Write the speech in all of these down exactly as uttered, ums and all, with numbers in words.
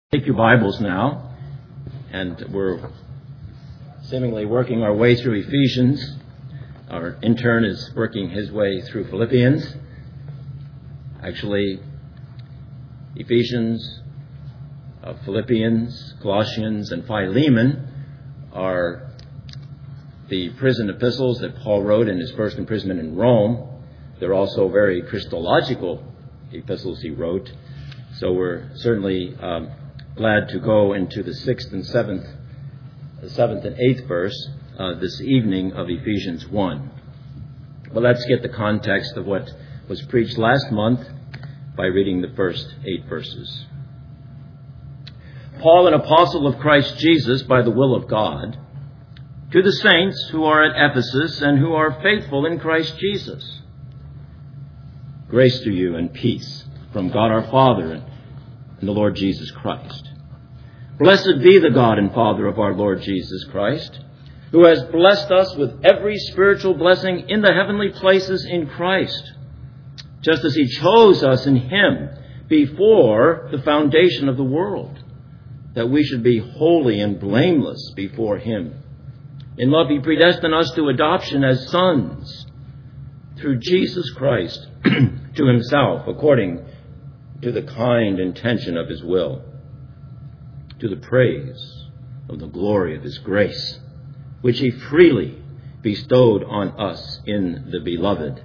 Take your Bibles now, and we're seemingly working our way through Ephesians. Our intern is working his way through Philippians. Actually, Ephesians, uh, Philippians, Colossians, and Philemon are the prison epistles that Paul wrote in his first imprisonment in Rome. They're also very Christological epistles he wrote. So we're certainly um, glad to go into the sixth and seventh, the seventh and eighth verse uh, this evening of Ephesians one. But let's get the context of what was preached last month by reading the first eight verses. Paul, an apostle of Christ Jesus by the will of God, to the saints who are at Ephesus and who are faithful in Christ Jesus. Grace to you and peace from God our Father and the Lord Jesus Christ. Blessed be the God and Father of our Lord Jesus Christ, who has blessed us with every spiritual blessing in the heavenly places in Christ, just as he chose us in him before the foundation of the world, that we should be holy and blameless before him. In love he predestined us to adoption as sons through Jesus Christ to himself, according to the kind intention of his will, to the praise of the glory of his grace, which he freely bestowed on us in the Beloved.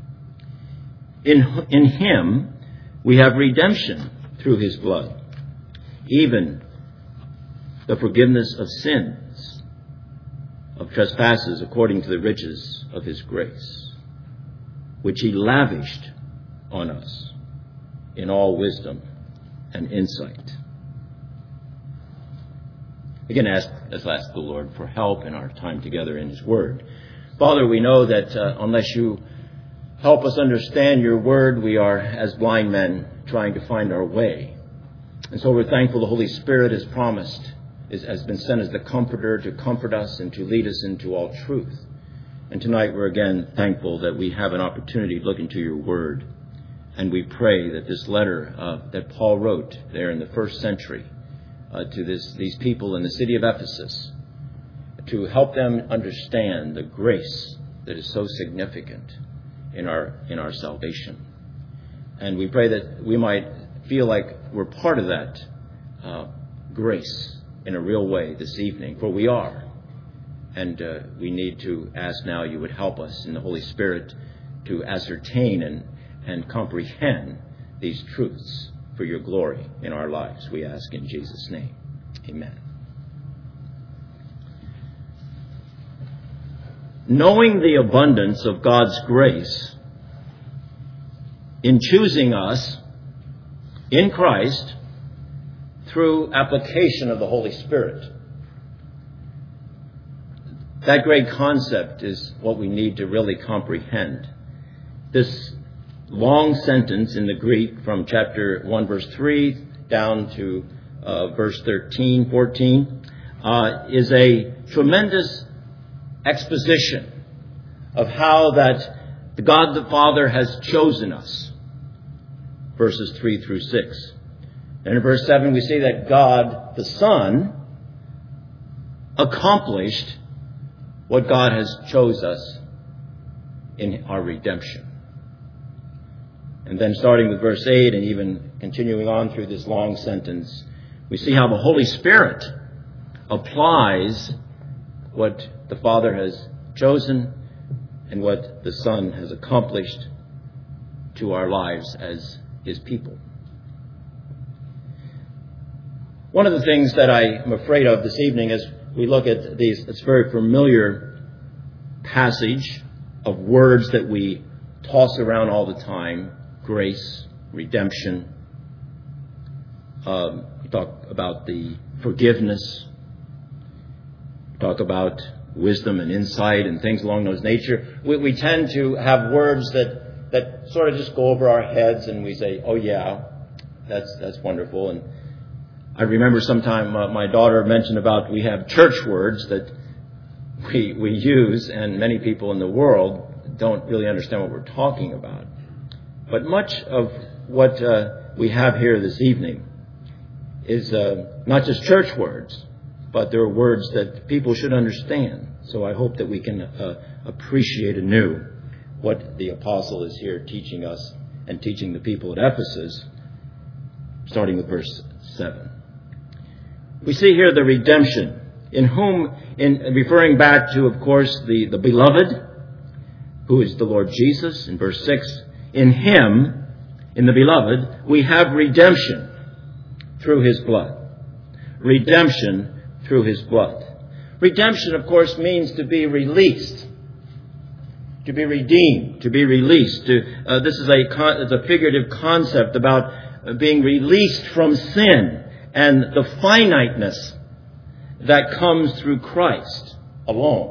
In, in him we have redemption through his blood, even the forgiveness of sins, of trespasses according to the riches of his grace, which he lavished on us in all wisdom and insight. Again, ask, let's ask the Lord for help in our time together in his word. Father, we know that uh, unless you help us understand your word, we are as blind men trying to find our way. And so we're thankful the Holy Spirit has promised, is, has been sent as the comforter to comfort us and to lead us into all truth. And tonight we're again thankful that we have an opportunity to look into your word. And we pray that this letter uh, that Paul wrote there in the first century uh, to this, these people in the city of Ephesus, to help them understand the grace that is so significant in our in our salvation. And we pray that we might feel like we're part of that uh, grace in a real way this evening, for we are. And uh, we need to ask now you would help us in the Holy Spirit to ascertain and and comprehend these truths for your glory in our lives. We ask in Jesus' name. Amen. Knowing the abundance of God's grace in choosing us in Christ through application of the Holy Spirit. That great concept is what we need to really comprehend. This long sentence in the Greek from chapter one, verse three down to uh, verse thirteen, fourteen, uh, is a tremendous exposition of how that God the Father has chosen us. Verses three through six. And in verse seven we see that God the Son accomplished what God has chose us in our redemption. And then starting with verse eight and even continuing on through this long sentence, we see how the Holy Spirit applies what the Father has chosen and what the Son has accomplished to our lives as his people. One of the things that I am afraid of this evening as we look at these, it's very familiar passage of words that we toss around all the time. Grace, redemption. Um, we talk about the forgiveness. We talk about wisdom and insight and things along those nature. We, we tend to have words that, that sort of just go over our heads and we say, oh yeah, that's that's wonderful. And I remember sometime uh, my daughter mentioned about we have church words that we we use, and many people in the world don't really understand what we're talking about. But much of what uh, we have here this evening is uh, not just church words, but they're words that people should understand. So I hope that we can uh, appreciate anew what the apostle is here teaching us and teaching the people at Ephesus, starting with verse seven. We see here the redemption, in whom, in referring back to, of course, the, the beloved, who is the Lord Jesus, in verse six, in him, in the beloved, we have redemption through his blood. Redemption through his blood. Redemption, of course, means to be released, to be redeemed, to be released. To, uh, this is a, con- it's a figurative concept about uh, being released from sin and the finiteness that comes through Christ alone.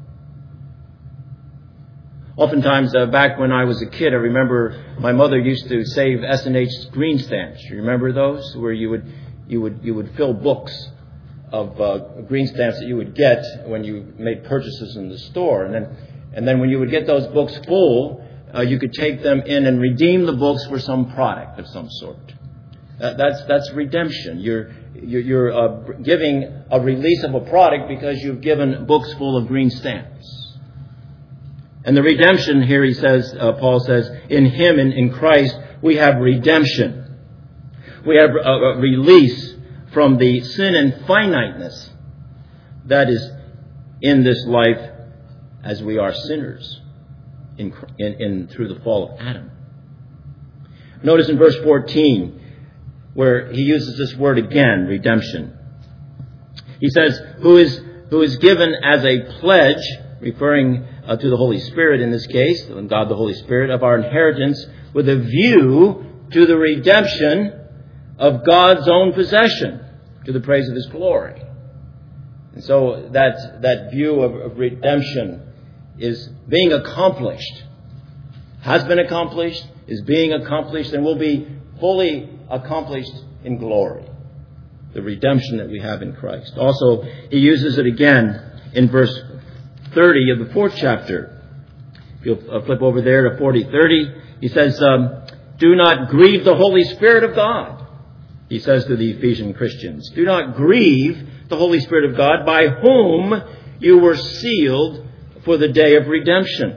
Oftentimes, uh, back when I was a kid, I remember my mother used to save S and H green stamps. You remember those, where you would you would you would fill books of uh, green stamps that you would get when you made purchases in the store, and then and then when you would get those books full, uh, you could take them in and redeem the books for some product of some sort. Uh, that's that's redemption. You're you're, you're uh, giving a release of a product because you've given books full of green stamps. And the redemption here, he says, uh, Paul says, in him, in, in Christ, we have redemption. We have a, a release from the sin and finiteness that is in this life as we are sinners in, in, in through the fall of Adam. Notice in verse fourteen, where he uses this word again, redemption. He says, who is who is given as a pledge, referring uh, to the Holy Spirit in this case, God the Holy Spirit, of our inheritance with a view to the redemption of God's own possession, to the praise of his glory. And so that, that view of, of redemption is being accomplished, has been accomplished, is being accomplished, and will be fully accomplished in glory. The redemption that we have in Christ. Also, he uses it again in verse thirty of the fourth chapter. If you'll flip over there to forty thirty, he says, um, do not grieve the Holy Spirit of God. He says to the Ephesian Christians, do not grieve the Holy Spirit of God, by whom you were sealed for the day of redemption.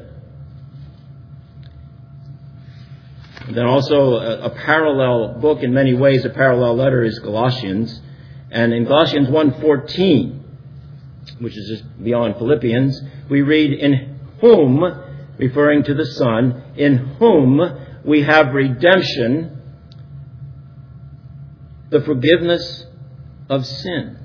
And then also a, a parallel book in many ways, a parallel letter is Galatians. And in Galatians one fourteen, which is just beyond Philippians, we read, in whom, referring to the Son, in whom we have redemption, the forgiveness of sins.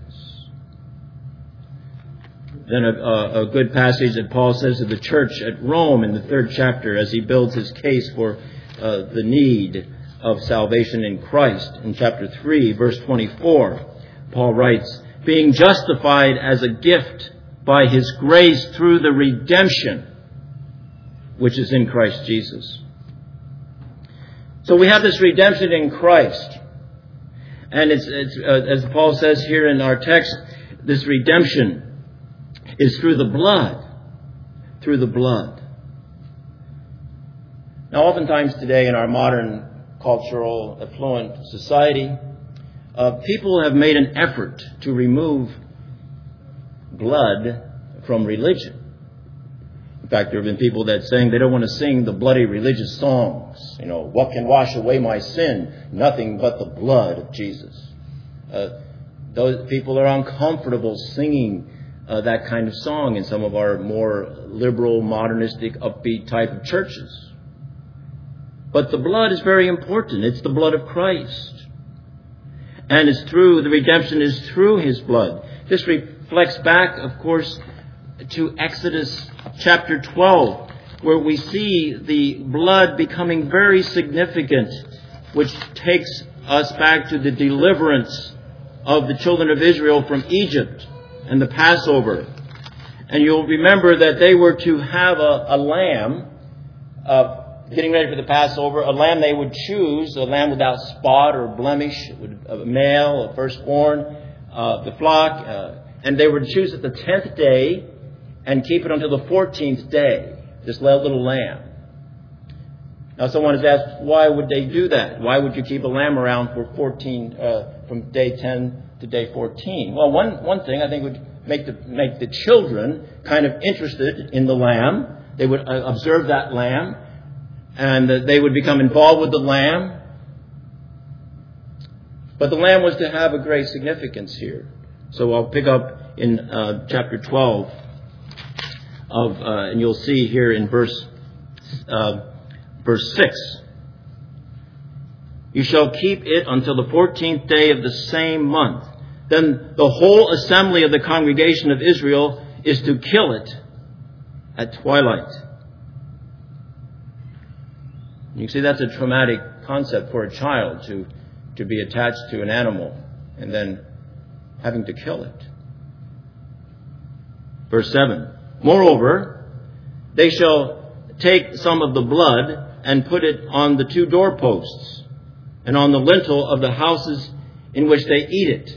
Then a, a, a good passage that Paul says to the church at Rome in the third chapter as he builds his case for uh, the need of salvation in Christ. In chapter three, verse twenty-four, Paul writes, being justified as a gift by his grace through the redemption which is in Christ Jesus. So we have this redemption in Christ. And it's, it's uh, as Paul says here in our text, this redemption is through the blood. Through the blood. Now, oftentimes today in our modern cultural, affluent society, uh, people have made an effort to remove blood from religion. In fact, there have been people that saying they don't want to sing the bloody religious songs. You know, what can wash away my sin? Nothing but the blood of Jesus. Uh, those people are uncomfortable singing uh, that kind of song in some of our more liberal, modernistic, upbeat type of churches. But the blood is very important. It's the blood of Christ. And it's through, the redemption is through his blood. This reflects back, of course, to Exodus chapter twelve, where we see the blood becoming very significant, which takes us back to the deliverance of the children of Israel from Egypt and the Passover. And you'll remember that they were to have a, a lamb, uh, getting ready for the Passover, a lamb they would choose, a lamb without spot or blemish, a male, a firstborn, uh, the flock, uh, and they would choose it the tenth day and keep it until the fourteenth day, this little lamb. Now someone has asked, why would they do that? Why would you keep a lamb around for fourteen, uh, from day ten to day fourteen? Well, one, one thing I think would make the, make the children kind of interested in the lamb. They would uh, observe that lamb, and uh, they would become involved with the lamb. But the lamb was to have a great significance here. So I'll pick up in uh, chapter twelve of, uh, and you'll see here in verse uh, verse six. You shall keep it until the fourteenth day of the same month. Then the whole assembly of the congregation of Israel is to kill it at twilight. You see, that's a traumatic concept for a child to, to be attached to an animal and then having to kill it. Verse seven. Moreover, they shall take some of the blood and put it on the two doorposts and on the lintel of the houses in which they eat it.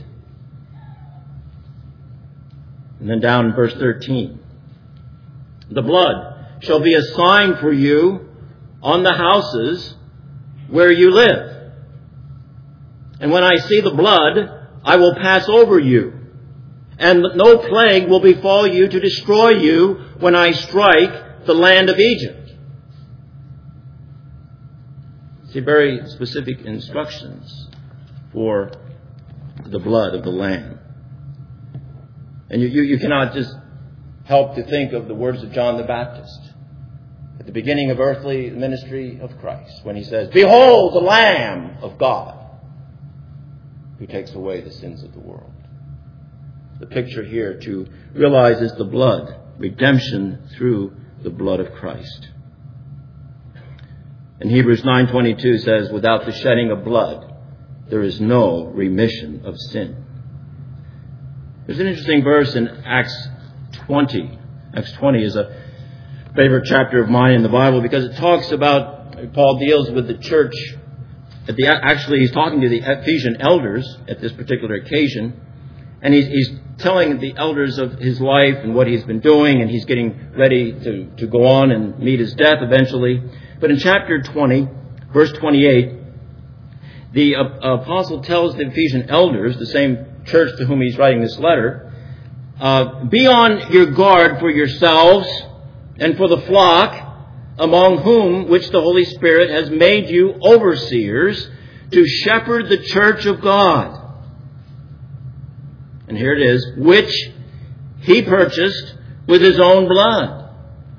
And then down in verse thirteen. The blood shall be a sign for you on the houses where you live. And when I see the blood, I will pass over you. And no plague will befall you to destroy you when I strike the land of Egypt. See, very specific instructions for the blood of the Lamb. And you, you, you cannot just help to think of the words of John the Baptist at the beginning of earthly ministry of Christ, when he says, "Behold the Lamb of God who takes away the sins of the world." The picture here to realize is the blood, redemption through the blood of Christ. And Hebrews nine twenty-two says, "Without the shedding of blood, there is no remission of sin." There's an interesting verse in Acts twenty. Acts twenty is a favorite chapter of mine in the Bible because it talks about, Paul deals with the church. At the, actually, he's talking to the Ephesian elders at this particular occasion. And he's, he's telling the elders of his life and what he's been doing, and he's getting ready to, to go on and meet his death eventually. But in chapter twenty, verse twenty-eight, the uh, apostle tells the Ephesian elders, the same church to whom he's writing this letter, uh, be on your guard for yourselves and for the flock among whom which the Holy Spirit has made you overseers to shepherd the church of God. And here it is, which he purchased with his own blood.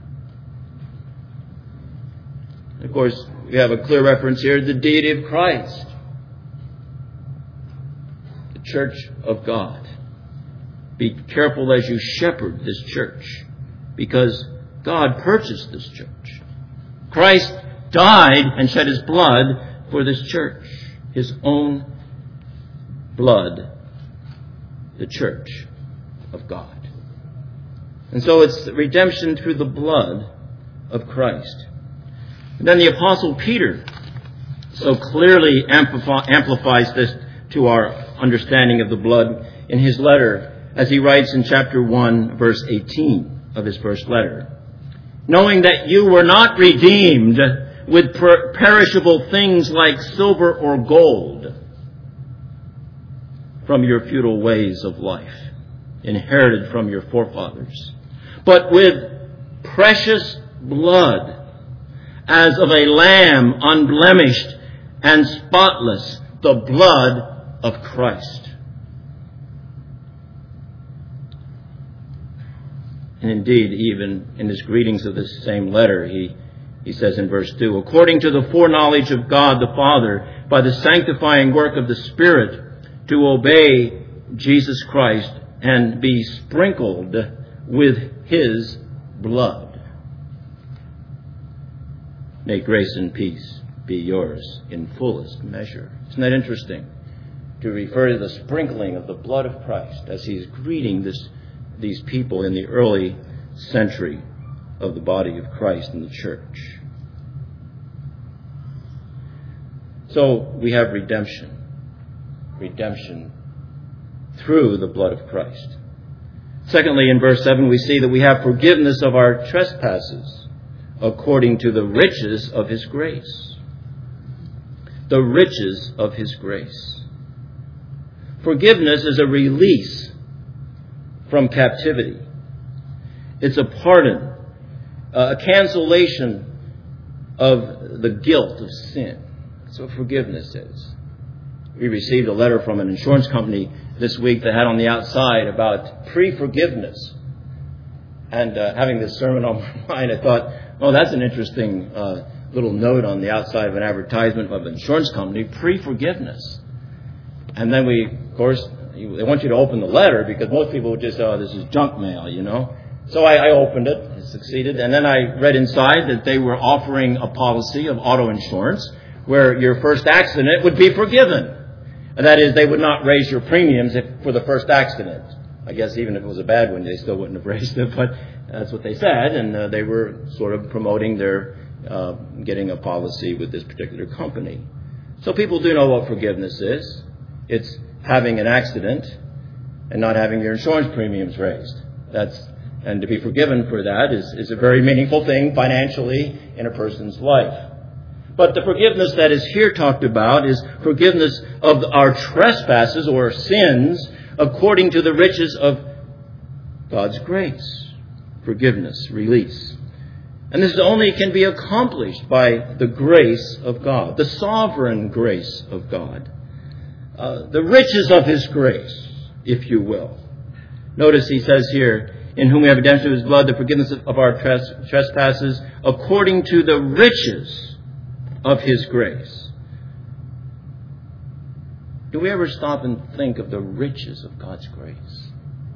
Of course, we have a clear reference here to the deity of Christ. The church of God. Be careful as you shepherd this church, because God purchased this church. Christ died and shed his blood for this church. His own blood. The church of God. And so it's redemption through the blood of Christ. And then the Apostle Peter so clearly amplify, amplifies this to our understanding of the blood in his letter, as he writes in chapter one, verse eighteen of his first letter. Knowing that you were not redeemed with per- perishable things like silver or gold from your futile ways of life, inherited from your forefathers, but with precious blood, as of a lamb unblemished and spotless, the blood of Christ. And indeed, even in his greetings of this same letter, he, he says in verse two, according to the foreknowledge of God the Father, by the sanctifying work of the Spirit, to obey Jesus Christ and be sprinkled with his blood. May grace and peace be yours in fullest measure. Isn't that interesting? To refer to the sprinkling of the blood of Christ as he's greeting this, these people in the early century of the body of Christ in the church. So we have redemption. Redemption through the blood of Christ. Secondly, in verse seven, we see that we have forgiveness of our trespasses according to the riches of his grace. The riches of his grace. Forgiveness is a release from captivity. It's a pardon, a cancellation of the guilt of sin. That's what forgiveness is. We received a letter from an insurance company this week that had on the outside about pre-forgiveness. And uh, having this sermon on my mind, I thought, oh, that's an interesting uh, little note on the outside of an advertisement of an insurance company, pre-forgiveness. And then we, of course, they want you to open the letter because most people would just, oh, this is junk mail, you know. So I, I opened it, it succeeded, and then I read inside that they were offering a policy of auto insurance where your first accident would be forgiven. And that is, they would not raise your premiums if, for the first accident. I guess even if it was a bad one, they still wouldn't have raised it, but that's what they said, and uh, they were sort of promoting their uh, getting a policy with this particular company. So people do know what forgiveness is. It's having an accident and not having your insurance premiums raised. That's and to be forgiven for that is, is a very meaningful thing financially in a person's life. But the forgiveness that is here talked about is forgiveness of our trespasses or sins according to the riches of God's grace. Forgiveness, release. And this only can be accomplished by the grace of God, the sovereign grace of God. Uh, the riches of His grace, if you will. Notice he says here, in whom we have redemption of His blood, the forgiveness of our tres- trespasses, according to the riches of His grace. Do we ever stop and think of the riches of God's grace?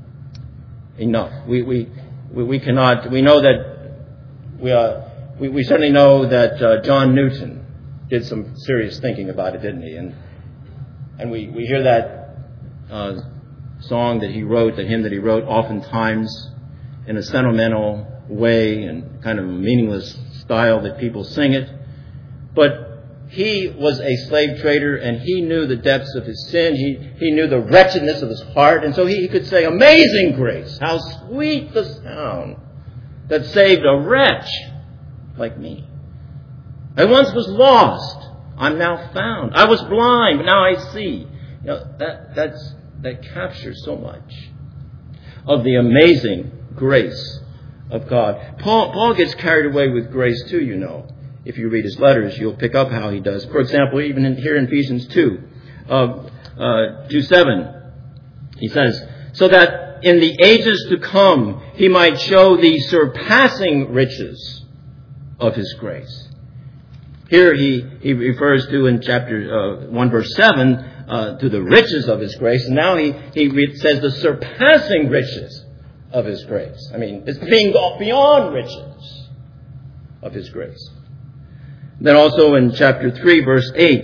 Enough. We we we, we cannot. We know that we uh, we, we certainly know that uh, John Newton did some serious thinking about it, didn't he? And and we we hear that uh, song that he wrote, the hymn that he wrote, oftentimes in a sentimental way and kind of a meaningless style that people sing it. But he was a slave trader, and he knew the depths of his sin. He, he knew the wretchedness of his heart. And so he, he could say, amazing grace, how sweet the sound that saved a wretch like me. I once was lost, I'm now found. I was blind, but now I see. You know, that, that's, that captures so much of the amazing grace of God. Paul, Paul gets carried away with grace too, you know. If you read his letters, you'll pick up how he does. For example, even in, here in Ephesians two, uh, uh, two seven, he says, so that in the ages to come he might show the surpassing riches of his grace. Here he, he refers to in chapter uh, one verse seven uh, to the riches of his grace, and now he, he re- says the surpassing riches of his grace. I mean, it's being beyond riches of his grace. Then also in chapter three, verse eight,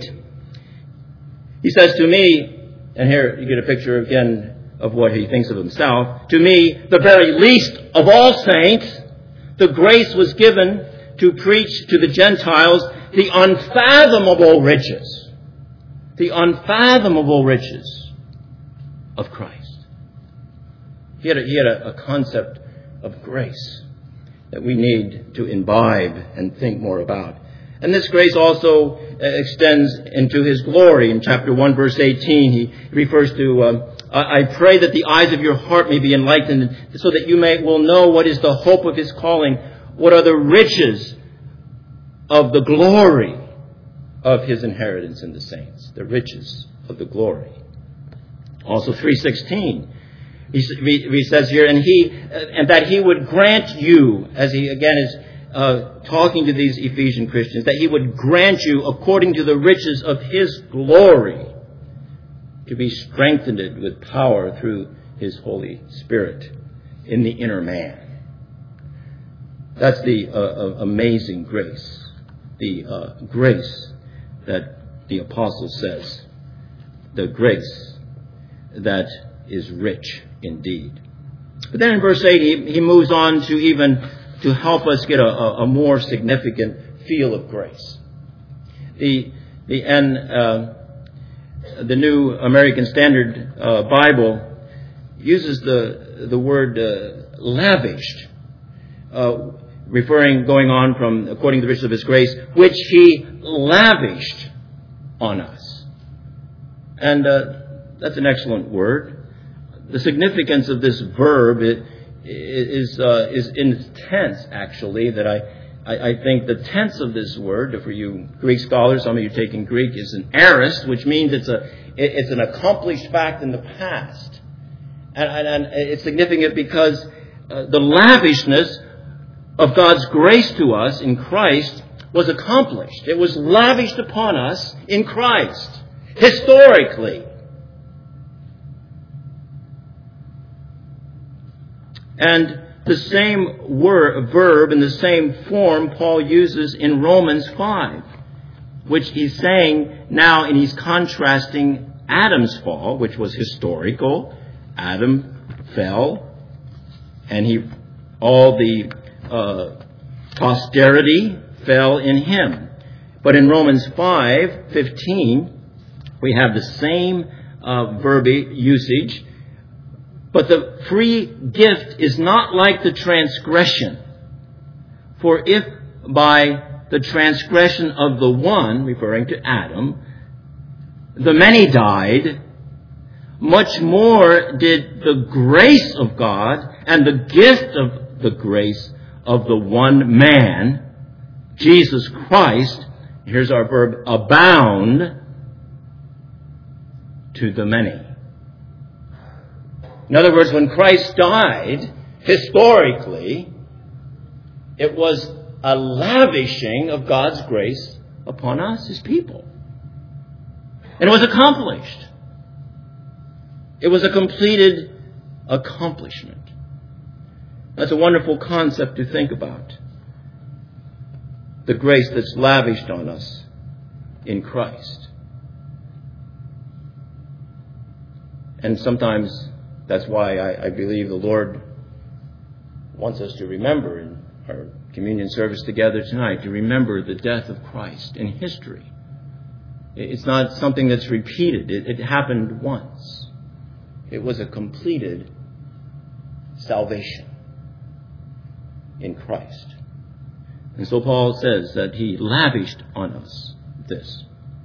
he says to me, and here you get a picture again of what he thinks of himself, to me, the very least of all saints, the grace was given to preach to the Gentiles the unfathomable riches, the unfathomable riches of Christ. He had a, he had a, a concept of grace that we need to imbibe and think more about. And this grace also extends into His glory. In chapter one, verse eighteen, he refers to, um, I pray that the eyes of your heart may be enlightened so that you may will know what is the hope of His calling, what are the riches of the glory of His inheritance in the saints, the riches of the glory. Also three sixteen, he, he says here, and he and that He would grant you, as he again is Uh, talking to these Ephesian Christians, that He would grant you, according to the riches of His glory, to be strengthened with power through His Holy Spirit in the inner man. That's the uh, uh, amazing grace, the uh, grace that the apostle says, the grace that is rich indeed. But then in verse eight, he, he moves on to even to help us get a, a, a more significant feel of grace. The the and uh, the New American Standard uh, Bible uses the the word uh, lavished, uh, referring, going on from, according to the riches of His grace, which He lavished on us. And uh, that's an excellent word. The significance of this verb it, is uh, is in its tense, actually, that I, I, I think the tense of this word, for you Greek scholars, some of you taking Greek, is an aorist, which means it's a it, it's an accomplished fact in the past. And, and, and it's significant because uh, the lavishness of God's grace to us in Christ was accomplished. It was lavished upon us in Christ, historically. And the same word, verb in the same form Paul uses in Romans five, which he's saying now, and he's contrasting Adam's fall, which was historical. Adam fell, and he all the uh, posterity fell in him. But in Romans five fifteen, we have the same uh, verb usage. But the free gift is not like the transgression. For if by the transgression of the one, referring to Adam, the many died, much more did the grace of God and the gift of the grace of the one man, Jesus Christ, here's our verb, abound to the many. In other words, when Christ died, historically, it was a lavishing of God's grace upon us, His people. And it was accomplished. It was a completed accomplishment. That's a wonderful concept to think about. The grace that's lavished on us in Christ. And sometimes that's why I, I believe the Lord wants us to remember in our communion service together tonight, to remember the death of Christ in history. It's not something that's repeated. It, it happened once. It was a completed salvation in Christ. And so Paul says that He lavished on us this.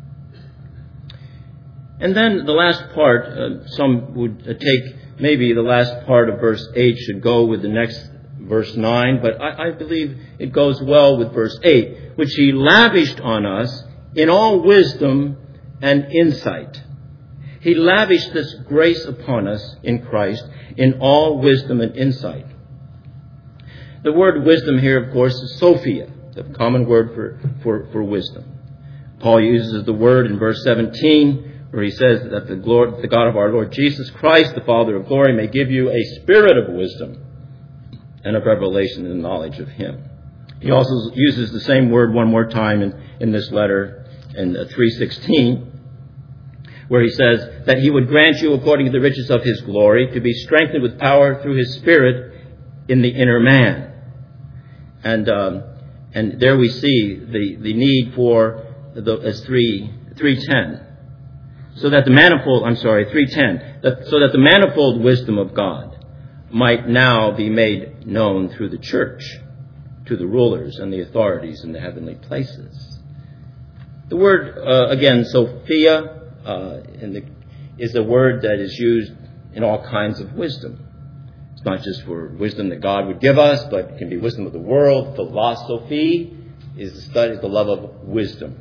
And then the last part, uh, some would uh, take maybe the last part of verse eight should go with the next verse nine, but I, I believe it goes well with verse eight, which He lavished on us in all wisdom and insight. He lavished this grace upon us in Christ in all wisdom and insight. The word wisdom here, of course, is Sophia, the common word for, for, for wisdom. Paul uses the word in verse seventeen, where he says that the, Lord, the God of our Lord Jesus Christ, the Father of glory, may give you a spirit of wisdom and of revelation and knowledge of Him. He also uses the same word one more time in, in this letter in three sixteen, where he says that He would grant you, according to the riches of His glory, to be strengthened with power through His Spirit in the inner man. And um, and there we see the, the need for, the, as three ten. So that the manifold, I'm sorry, three ten, that, so that the manifold wisdom of God might now be made known through the church to the rulers and the authorities in the heavenly places. The word, uh, again, Sophia, uh, in the, is a word that is used in all kinds of wisdom. It's not just for wisdom that God would give us, but it can be wisdom of the world. Philosophy is the study, the love of wisdom.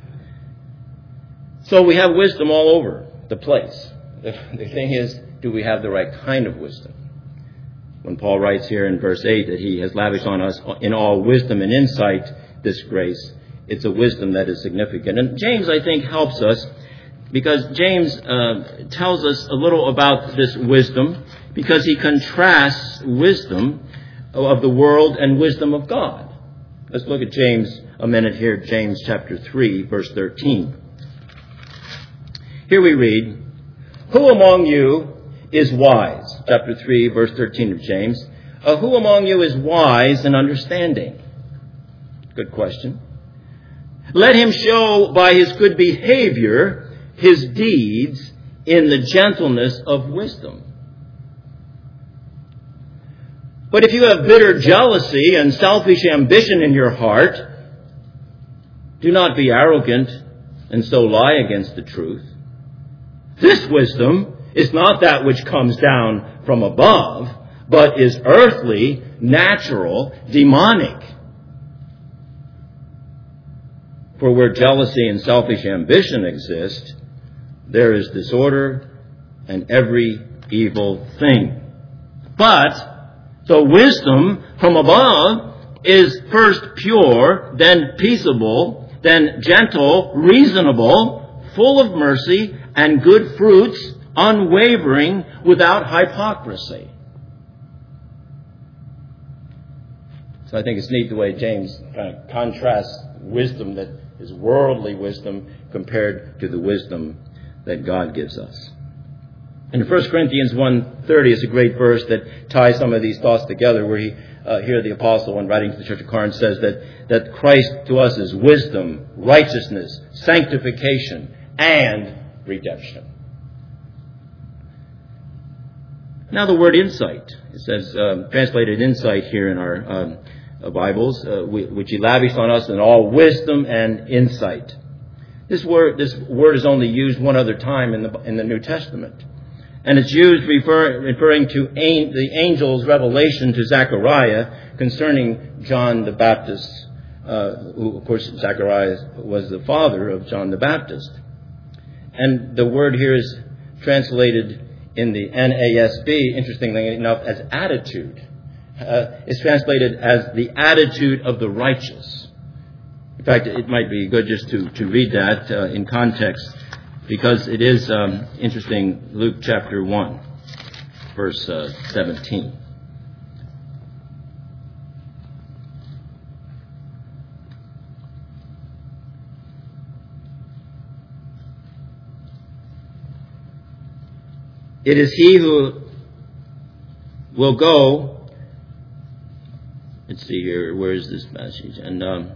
So we have wisdom all over the place. The, the thing is, do we have the right kind of wisdom? When Paul writes here in verse eight that He has lavished on us in all wisdom and insight this grace, it's a wisdom that is significant. And James, I think, helps us because James uh, tells us a little about this wisdom because he contrasts wisdom of the world and wisdom of God. Let's look at James a minute here, James chapter three, verse thirteen. Here we read, "Who among you is wise?" Chapter three, verse thirteen of James. Uh, who among you is wise and understanding? Good question. "Let him show by his good behavior his deeds in the gentleness of wisdom." But if you have bitter jealousy and selfish ambition in your heart, do not be arrogant and so lie against the truth. This wisdom is not that which comes down from above, but is earthly, natural, demonic. For where jealousy and selfish ambition exist, there is disorder and every evil thing. But the wisdom from above is first pure, then peaceable, then gentle, reasonable, full of mercy and good fruits, unwavering, without hypocrisy. So I think it's neat the way James kind of contrasts wisdom that is worldly wisdom compared to the wisdom that God gives us. In First Corinthians one thirty is a great verse that ties some of these thoughts together, where he, uh, here the apostle, when writing to the church of Corinth, says that, that Christ to us is wisdom, righteousness, sanctification, and redemption. Now the word insight. It says, um, translated insight here in our um, uh, Bibles, uh, which he lavished on us in all wisdom and insight. This word, this word is only used one other time in the in the New Testament. And it's used refer, referring to an, the angel's revelation to Zechariah concerning John the Baptist, uh, who, of course, Zechariah was the father of John the Baptist. And the word here is translated in the N A S B, interestingly enough, as attitude. Uh, it's translated as the attitude of the righteous. In fact, it might be good just to, to read that uh, in context, because it is um, interesting. Luke chapter one, verse uh, seventeen. It is he who will go. Let's see here. Where is this passage? And um,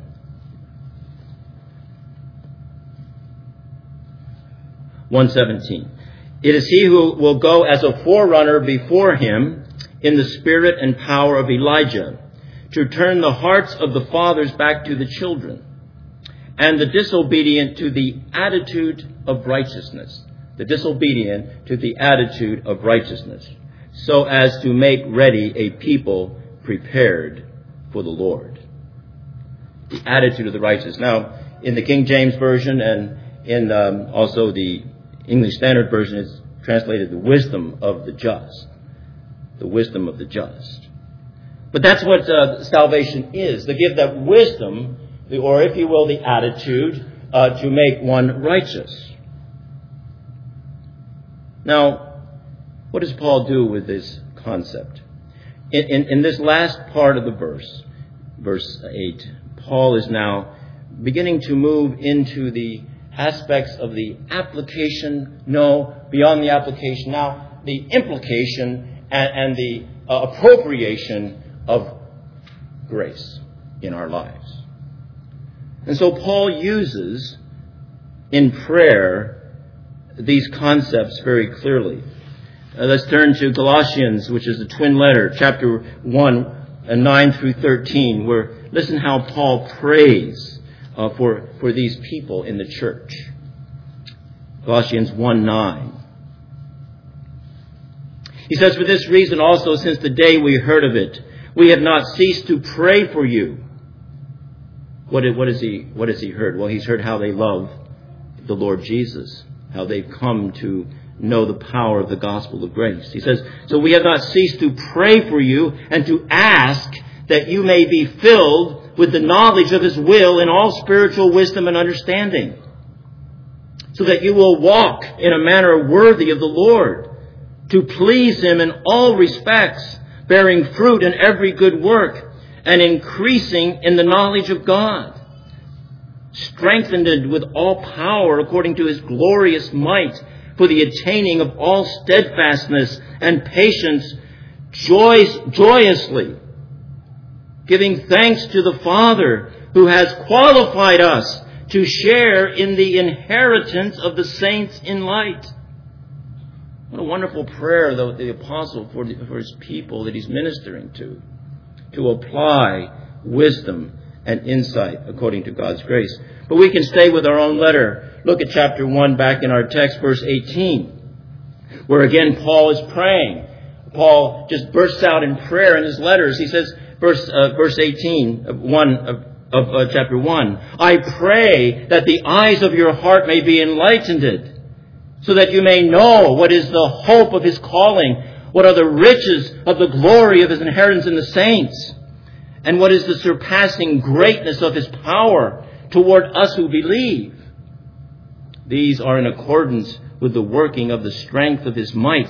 one seventeen. It is he who will go as a forerunner before him in the spirit and power of Elijah, to turn the hearts of the fathers back to the children, and the disobedient to the attitude of righteousness. The disobedient to the attitude of righteousness, so as to make ready a people prepared for the Lord. The attitude of the righteous. Now, in the King James Version and in um, also the English Standard Version, it's translated the wisdom of the just. The wisdom of the just. But that's what uh, salvation is. To give that wisdom, or if you will, the attitude uh, to make one righteous. Now, what does Paul do with this concept? In, in, in this last part of the verse, verse eight, Paul is now beginning to move into the aspects of the application, no, beyond the application, now the implication and, and the uh, appropriation of grace in our lives. And so Paul uses in prayer these concepts very clearly. Uh, let's turn to Galatians, which is a twin letter, chapter one, uh, nine through thirteen, where listen how Paul prays uh, for, for these people in the church. Galatians one nine. He says, "For this reason also, since the day we heard of it, we have not ceased to pray for you." What, did, what, is he, what has he heard? Well, he's heard how they love the Lord Jesus, how they've come to know the power of the gospel of grace. He says, "So we have not ceased to pray for you and to ask that you may be filled with the knowledge of His will in all spiritual wisdom and understanding, so that you will walk in a manner worthy of the Lord, to please Him in all respects, bearing fruit in every good work, and increasing in the knowledge of God, strengthened with all power according to His glorious might, for the attaining of all steadfastness and patience, joys, joyously, giving thanks to the Father who has qualified us to share in the inheritance of the saints in light." What a wonderful prayer, though, the apostle for, the, for his people that he's ministering to. To apply wisdom and insight according to God's grace. But we can stay with our own letter. Look at chapter one back in our text, verse eighteen, where again Paul is praying. Paul just bursts out in prayer in his letters. He says, verse uh, verse eighteen of one of, of uh, chapter one, I pray that the eyes of your heart may be enlightened, so that you may know what is the hope of his calling, what are the riches of the glory of his inheritance in the saints, and what is the surpassing greatness of his power toward us who believe. These are in accordance with the working of the strength of his might,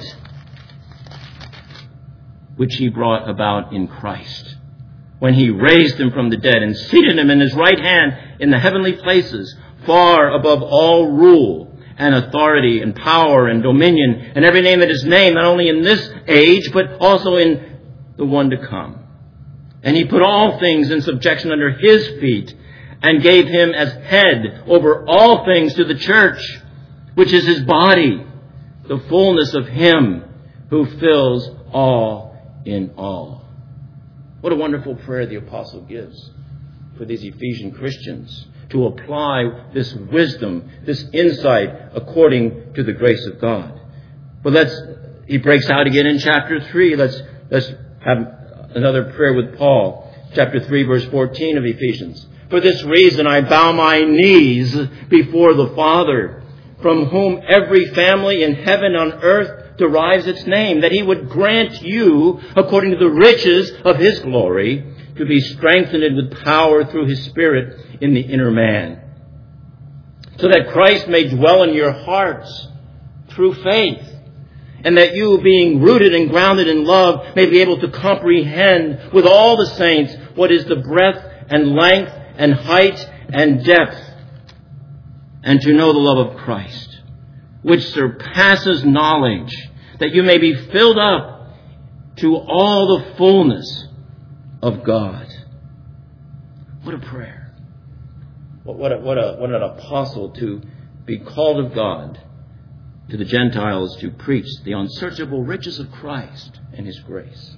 which he brought about in Christ, when he raised him from the dead and seated him in his right hand in the heavenly places, far above all rule and authority and power and dominion and every name that is named, not only in this age, but also in the one to come. And he put all things in subjection under his feet and gave him as head over all things to the church, which is his body, the fullness of him who fills all in all. What a wonderful prayer the apostle gives for these Ephesian Christians to apply this wisdom, this insight according to the grace of God. But let's, he breaks out again in chapter three. Let's, let's have another prayer with Paul. Chapter three, verse fourteen of Ephesians. For this reason I bow my knees before the Father, from whom every family in heaven and on earth derives its name, that he would grant you, according to the riches of his glory, to be strengthened with power through his Spirit in the inner man, so that Christ may dwell in your hearts through faith, and that you, being rooted and grounded in love, may be able to comprehend with all the saints what is the breadth and length and height and depth, and to know the love of Christ, which surpasses knowledge, that you may be filled up to all the fullness of God. What a prayer. What, what, a, what, a, what an apostle to be called of God to the Gentiles to preach the unsearchable riches of Christ and his grace.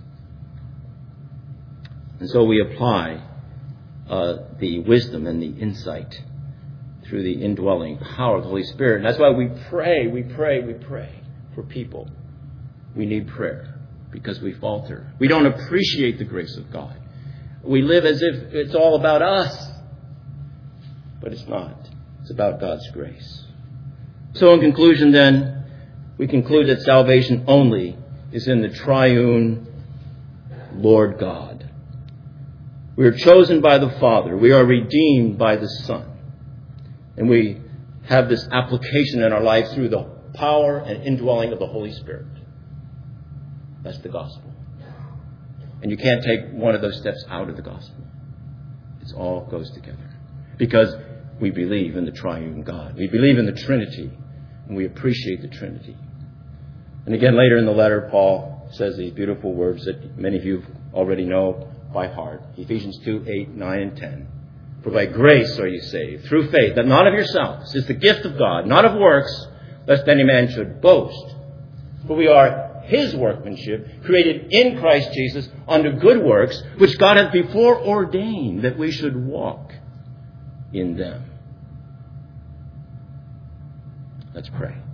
And so we apply uh, the wisdom and the insight through the indwelling power of the Holy Spirit. And that's why we pray, we pray, we pray for people. We need prayer because we falter. We don't appreciate the grace of God. We live as if it's all about us. But it's not. It's about God's grace. So in conclusion then, we conclude that salvation only is in the triune Lord God. We are chosen by the Father. We are redeemed by the Son. And we have this application in our life through the power and indwelling of the Holy Spirit. That's the gospel. And you can't take one of those steps out of the gospel. It all goes together. Because we believe in the triune God. We believe in the Trinity. And we appreciate the Trinity. And again, later in the letter, Paul says these beautiful words that many of you already know by heart. Ephesians two, eight, nine, and ten. For by grace are you saved, through faith, that not of yourselves. It's the gift of God, not of works, lest any man should boast. For we are his workmanship, created in Christ Jesus unto good works, which God hath before ordained that we should walk in them. Let's pray.